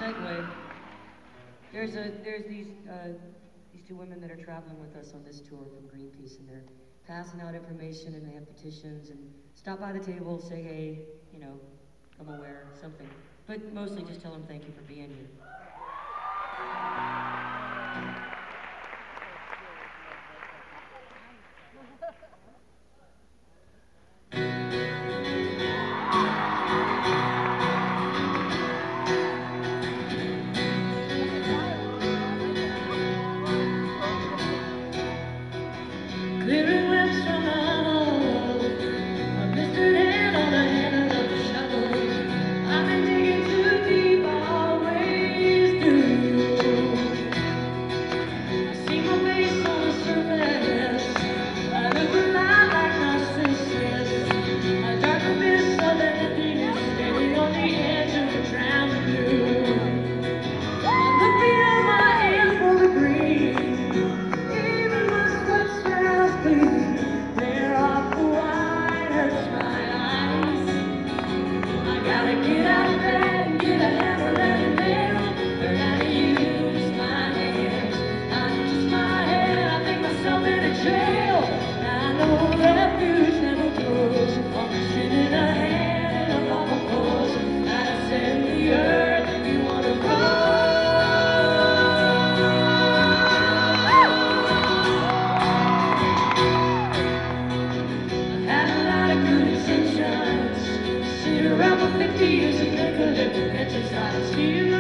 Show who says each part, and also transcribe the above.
Speaker 1: segue. There's these two women that are traveling with us on this tour from Greenpeace, and they're passing out information, and they have petitions, and stop by the table, say hey, you know, come aware, something. But mostly just tell them thank you for being here. Clearing webs from the hollow, a blistered hand on the handle of the shovel. I've been digging too deep, I always do. I see my face on the surface, I look alive like Narcissus. A dark abyss of emptiness, standing on the edge of a drowning blue. I look beyond my hands for the green. Even my sweat smells clean. There off the wine hurts my eyes. I gotta get out of bed and get a hammer and a nail. Learn how to use my hands, not just my head. I think myself in a jail. I know refuge never grows. I'm extending a hand and a pop of course. I send the earth if you wanna grow. Had a lot of good intentions. Sit around for 50 years and never lived in mentions. I don't see you